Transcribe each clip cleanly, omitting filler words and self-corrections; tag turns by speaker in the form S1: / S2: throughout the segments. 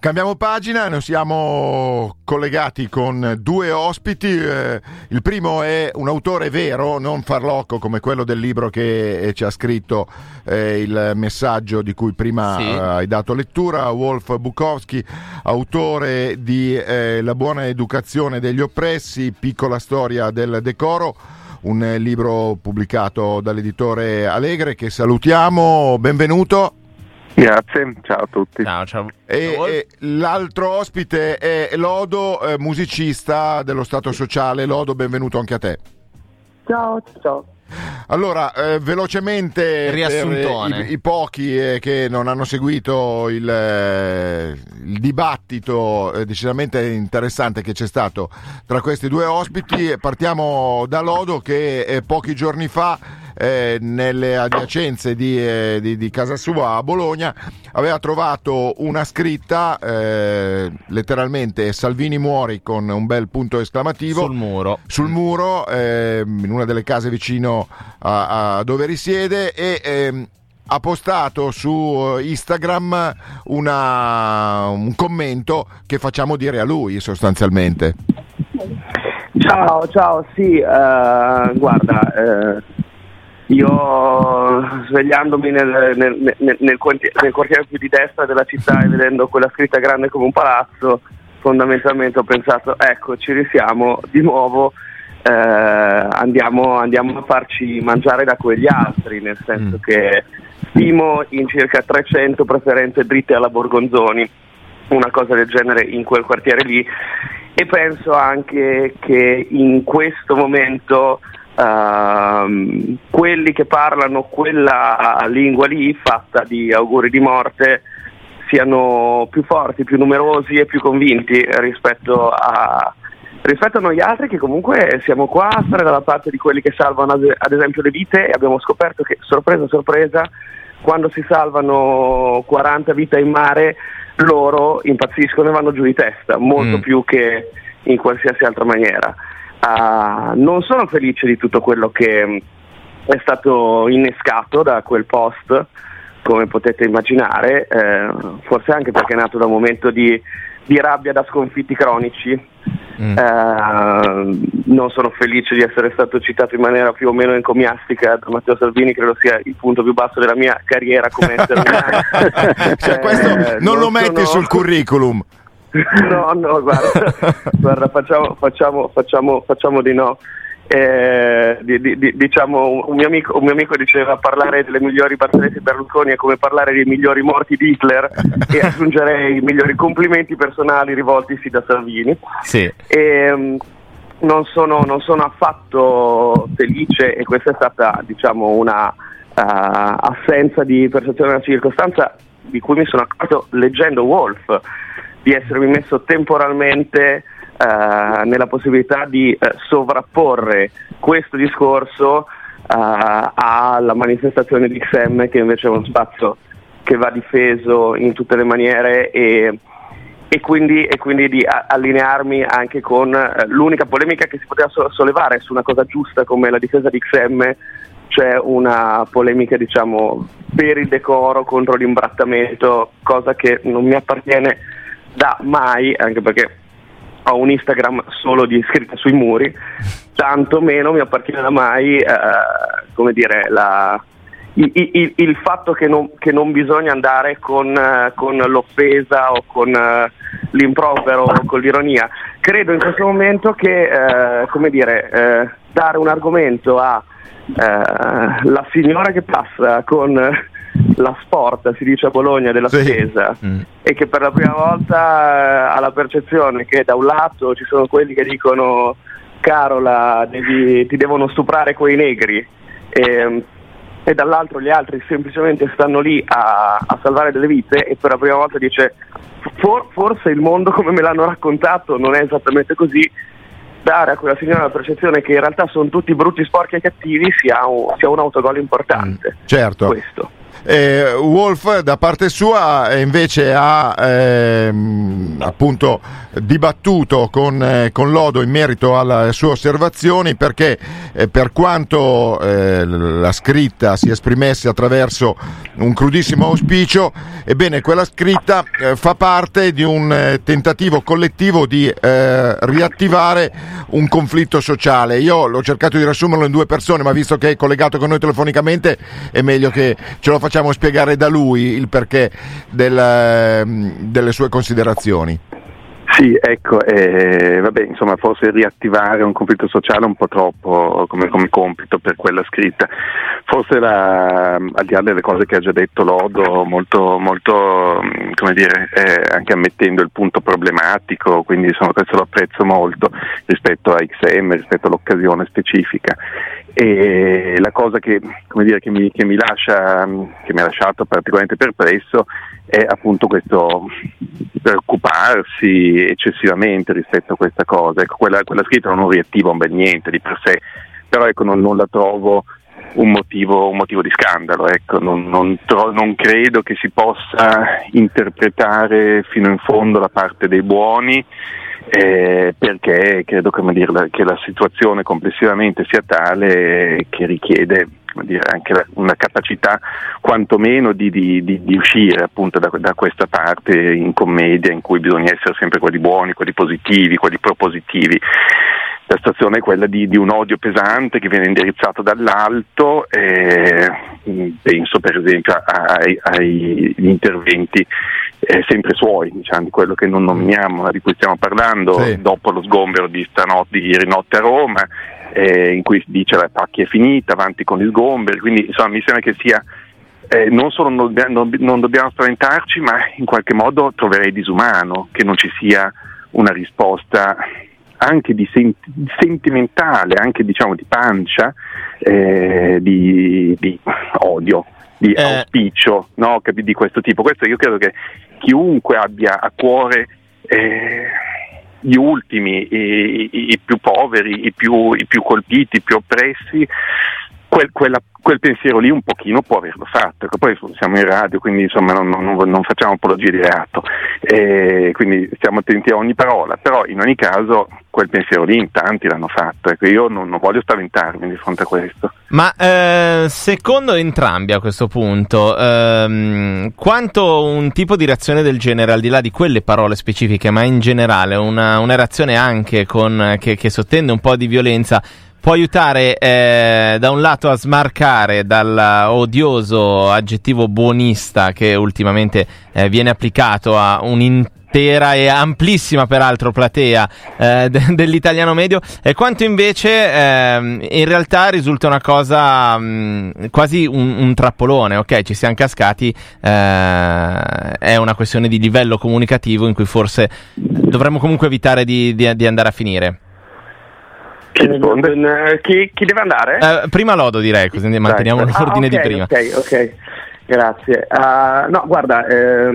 S1: Cambiamo pagina, noi siamo collegati con due ospiti. Il primo è un autore vero, non farlocco come quello del libro che ci ha scritto il messaggio di cui prima hai dato lettura, Wolf Bukowski, autore di La buona educazione degli oppressi, piccola storia del decoro, un libro pubblicato dall'editore Alegre, che salutiamo. Benvenuto.
S2: Grazie, ciao a tutti.
S3: Ciao.
S1: E l'altro ospite è Lodo, musicista dello Stato Sociale. Lodo, benvenuto anche a te.
S4: Ciao.
S1: Allora, velocemente,
S3: riassuntone.
S1: per i pochi che non hanno seguito il dibattito decisamente interessante che c'è stato tra questi due ospiti, partiamo da Lodo, che pochi giorni fa nelle adiacenze di casa sua a Bologna aveva trovato una scritta, letteralmente "Salvini muori", con un bel punto esclamativo sul muro, in una delle case vicino a dove risiede, e ha postato su Instagram un commento che facciamo dire a lui, sostanzialmente.
S4: Ciao, sì, guarda, io svegliandomi nel quartiere più di destra della città e vedendo quella scritta grande come un palazzo, fondamentalmente ho pensato, ecco, ci risiamo di nuovo, andiamo a farci mangiare da quegli altri, nel senso che stimo in circa 300 preferenze dritte alla Borgonzoni, una cosa del genere in quel quartiere lì, e penso anche che in questo momento quelli che parlano quella lingua lì, fatta di auguri di morte, siano più forti, più numerosi e più convinti rispetto a noi altri, che comunque siamo qua a stare dalla parte di quelli che salvano ad esempio le vite, e abbiamo scoperto che, sorpresa, quando si salvano 40 vite in mare loro impazziscono e vanno giù di testa, molto più che in qualsiasi altra maniera. Non sono felice di tutto quello che è stato innescato da quel post, come potete immaginare, forse anche perché è nato da un momento di rabbia da sconfitti cronici. Non sono felice di essere stato citato in maniera più o meno encomiastica da Matteo Salvini, credo sia il punto più basso della mia carriera come essere umano.
S1: Cioè, questo non lo metti sul curriculum.
S4: No, guarda, facciamo di no. Diciamo, un mio amico diceva: parlare delle migliori barzellette di Berlusconi è come parlare dei migliori morti di Hitler, e aggiungerei i migliori complimenti personali rivoltisi da Salvini.
S3: Sì.
S4: E non sono affatto felice, e questa è stata, diciamo, una assenza di percezione della circostanza di cui mi sono accorto leggendo Wolf, di essermi messo temporalmente nella possibilità di sovrapporre questo discorso alla manifestazione di XM, che invece è uno spazio che va difeso in tutte le maniere, e quindi di allinearmi anche con l'unica polemica che si poteva sollevare su una cosa giusta come la difesa di XM, cioè una polemica, diciamo, per il decoro contro l'imbrattamento, cosa che non mi appartiene da mai, anche perché ho un Instagram solo di scritte sui muri, tanto meno mi appartiene da mai come dire, il fatto che non bisogna andare con l'offesa o con l'impropero o con l'ironia. Credo in questo momento che dare un argomento a la signora che passa con la sport, si dice a Bologna, della spesa, e che per la prima volta ha la percezione che da un lato ci sono quelli che dicono: Carola, ti devono stuprare quei negri, e dall'altro gli altri semplicemente stanno lì a salvare delle vite, e per la prima volta dice: forse il mondo come me l'hanno raccontato non è esattamente così. Dare a quella signora la percezione che in realtà sono tutti brutti, sporchi e cattivi sia un autogol importante.
S1: Certo.
S4: Questo.
S1: Wolf da parte sua invece ha appunto dibattuto con Lodo in merito alle sue osservazioni, perché per quanto la scritta si esprimesse attraverso un crudissimo auspicio, ebbene quella scritta fa parte di un tentativo collettivo di riattivare un conflitto sociale. Io l'ho cercato di riassumerlo in 2 persone, ma visto che è collegato con noi telefonicamente è meglio che ce lo facciamo spiegare da lui il perché delle sue considerazioni.
S2: Sì, ecco, insomma, forse riattivare un conflitto sociale è un po' troppo come compito per quella scritta. Forse al di là delle cose che ha già detto Lodo, molto, molto, anche ammettendo il punto problematico, quindi insomma questo lo apprezzo molto rispetto a XM, rispetto all'occasione specifica. E la cosa che mi ha lasciato particolarmente perplesso è appunto questo preoccuparsi eccessivamente rispetto a questa cosa. Ecco, quella scritta non riattiva un bel niente di per sé, però ecco, non la trovo un motivo di scandalo. Ecco, non credo che si possa interpretare fino in fondo la parte dei buoni, perché credo che la situazione complessivamente sia tale che richiede anche una capacità quantomeno di uscire appunto da questa parte in commedia in cui bisogna essere sempre quelli buoni, quelli positivi, quelli propositivi. La situazione è quella di un odio pesante che viene indirizzato dall'alto, penso per esempio agli interventi sempre suoi, diciamo, di quello che non nominiamo, di cui stiamo parlando, sì, dopo lo sgombero di ieri notte a Roma, in cui si dice la pacchia è finita, avanti con gli sgomberi, quindi insomma mi sembra che sia non solo non dobbiamo spaventarci, ma in qualche modo troverei disumano che non ci sia una risposta anche sentimentale, anche diciamo di pancia, di odio, di auspicio, no? Di questo tipo. Questo io credo che chiunque abbia a cuore gli ultimi, i più poveri, i più colpiti, i più oppressi, quel pensiero lì un pochino può averlo fatto. Poi siamo in radio, quindi insomma non facciamo apologie di reato, quindi stiamo attenti a ogni parola, però in ogni caso quel pensiero lì in tanti l'hanno fatto. Ecco, io non voglio spaventarmi di fronte a questo.
S3: Ma secondo entrambi a questo punto, quanto un tipo di reazione del genere, al di là di quelle parole specifiche, ma in generale una reazione anche che sottende un po' di violenza, può aiutare da un lato a smarcare dal odioso aggettivo buonista che ultimamente viene applicato a un'intera e amplissima peraltro platea dell'italiano medio, e quanto invece in realtà risulta una cosa quasi un trappolone. Ok, ci siamo cascati, è una questione di livello comunicativo in cui forse dovremmo comunque evitare di andare a finire.
S4: Chi deve andare?
S3: Prima Lodo, direi, così manteniamo l'ordine di prima.
S4: Ok, grazie. No, guarda,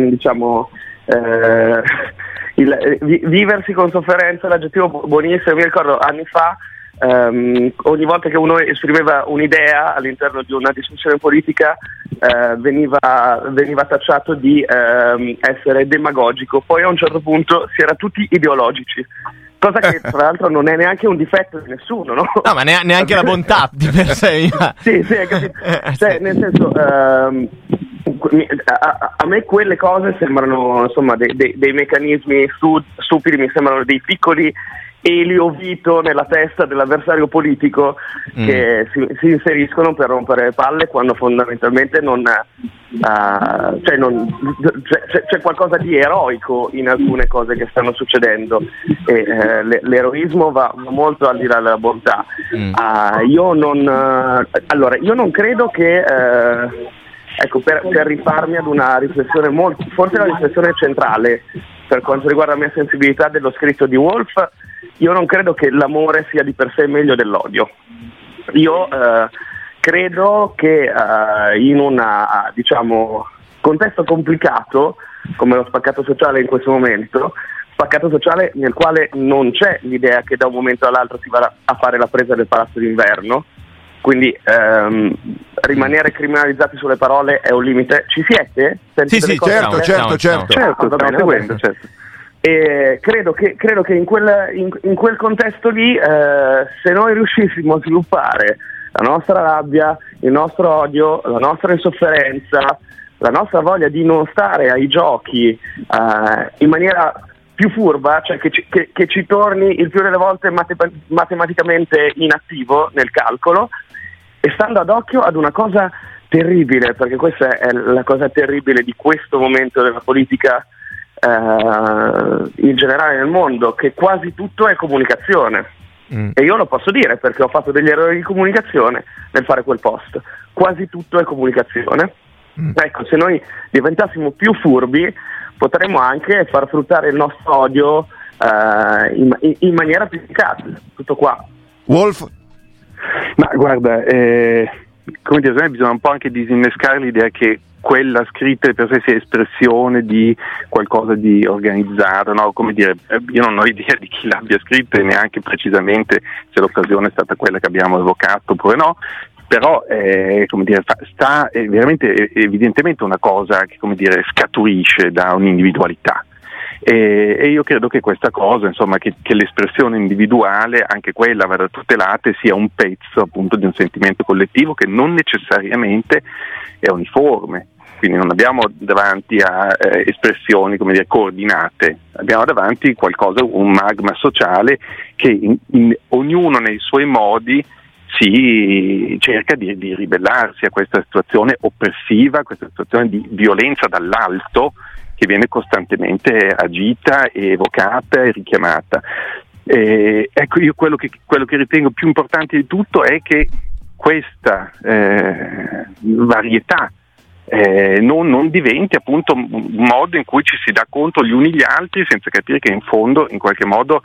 S4: viversi con sofferenza, l'aggettivo buonissimo. Mi ricordo anni fa, ogni volta che uno esprimeva un'idea all'interno di una discussione politica, veniva tacciato di essere demagogico. Poi a un certo punto si era tutti ideologici, cosa che tra l'altro non è neanche un difetto di nessuno, no?
S3: No, ma neanche la bontà di per sé.
S4: Sì, hai capito. Cioè, nel senso, a me quelle cose sembrano insomma dei meccanismi stupidi, mi sembrano dei piccoli Elio Vito nella testa dell'avversario politico che si inseriscono per rompere palle, quando fondamentalmente c'è qualcosa di eroico in alcune cose che stanno succedendo, e l'eroismo va molto al di là della bontà. Io non credo che ecco, per rifarmi ad una riflessione forse la riflessione centrale per quanto riguarda la mia sensibilità dello scritto di Wolf, io non credo che l'amore sia di per sé meglio dell'odio. Io credo che in un contesto complicato come lo spaccato sociale in questo momento, spaccato sociale nel quale non c'è l'idea che da un momento all'altro si va a fare la presa del Palazzo d'Inverno, quindi rimanere criminalizzati sulle parole è un limite. Ci siete? Sentite
S1: Sì,
S4: le cose?
S1: certo.
S2: Certo, stiamo seguendo, certo.
S4: E credo che in quel contesto lì, se noi riuscissimo a sviluppare la nostra rabbia, il nostro odio, la nostra insofferenza, la nostra voglia di non stare ai giochi in maniera più furba, cioè che ci torni il più delle volte matematicamente inattivo nel calcolo, e stando ad occhio ad una cosa terribile, perché questa è la cosa terribile di questo momento della politica in generale nel mondo, che quasi tutto è comunicazione. E io lo posso dire perché ho fatto degli errori di comunicazione nel fare quel post. Quasi tutto è comunicazione. Ecco, se noi diventassimo più furbi potremmo anche far fruttare il nostro odio in maniera più efficace. Tutto qua.
S1: Wolf?
S2: Ma guarda, come dire, secondo me bisogna un po' anche disinnescare l'idea che quella scritta per sé sia espressione di qualcosa di organizzato, no? Come dire, io non ho idea di chi l'abbia scritta e neanche precisamente se l'occasione è stata quella che abbiamo evocato oppure no, però come dire, sta veramente evidentemente una cosa che, come dire, scaturisce da un'individualità. E io credo che questa cosa, insomma, che l'espressione individuale, anche quella, vada tutelata e sia un pezzo appunto di un sentimento collettivo che non necessariamente è uniforme. Quindi non abbiamo davanti a espressioni, come dire, coordinate, abbiamo davanti qualcosa, un magma sociale che ognuno nei suoi modi si cerca di ribellarsi a questa situazione oppressiva, a questa situazione di violenza dall'alto che viene costantemente agita e evocata e richiamata. Ecco, io quello che ritengo più importante di tutto è che questa varietà non diventi appunto un modo in cui ci si dà conto gli uni gli altri senza capire che in fondo, in qualche modo,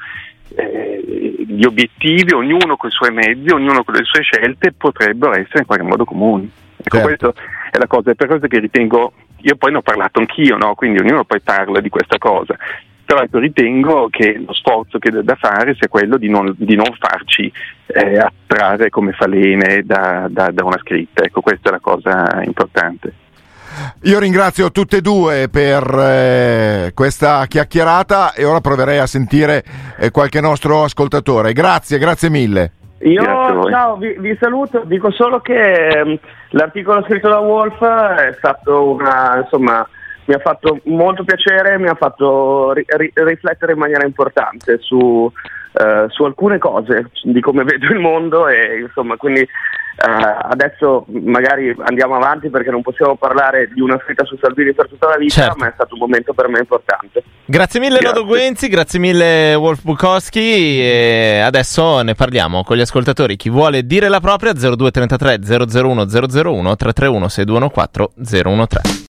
S2: gli obiettivi, ognuno con i suoi mezzi, ognuno con le sue scelte, potrebbero essere in qualche modo comuni. Ecco,
S1: certo.
S2: Questa è la cosa, è per questo che ritengo, io poi ne ho parlato anch'io, no? Quindi ognuno poi parla di questa cosa, però ecco, ritengo che lo sforzo che da fare sia quello di non farci attrarre come falene da una scritta. Ecco, questa è la cosa importante.
S1: Io ringrazio tutte e due per questa chiacchierata e ora proverei a sentire qualche nostro ascoltatore. Grazie mille.
S4: Io ciao, vi saluto, dico solo che l'articolo scritto da Wolf è stato mi ha fatto molto piacere, mi ha fatto riflettere in maniera importante su alcune cose di come vedo il mondo, e insomma, quindi adesso magari andiamo avanti perché non possiamo parlare di una scritta su Salvini per tutta la vita, certo. Ma è stato un momento per me importante.
S3: Grazie mille Lodo Guenzi, grazie mille Wolf Bukowski, e adesso ne parliamo con gli ascoltatori. Chi vuole dire la propria 0233 001 001 331 6214 013.